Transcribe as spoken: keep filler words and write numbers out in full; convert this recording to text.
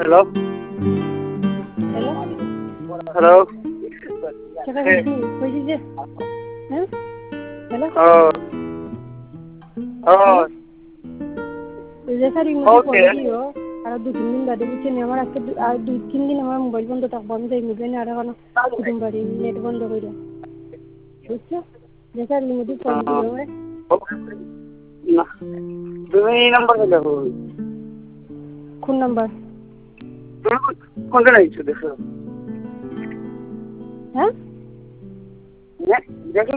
hello hello hello সেটা বলছি বলছি যে হ্যাঁ হ্যালো ও ও রেফারি মধ্যে ওকে ফোন দিও আর দু তিন দিন বাদে বুঝছেন আমার আজকে আর দুই তিন দিন আমার মোবাইল বন্ধ থাকবো আমি যাই মোবাইল আর এখন কুটুম বাড়ি নেট বন্ধ করে বুঝছো রেফারি মধ্যে ফোন দিও না তুমি এই নাম্বারে দেখো কোন নাম্বার তুমি কোনটা নিয়েছো দেখো হ্যাঁ দেখো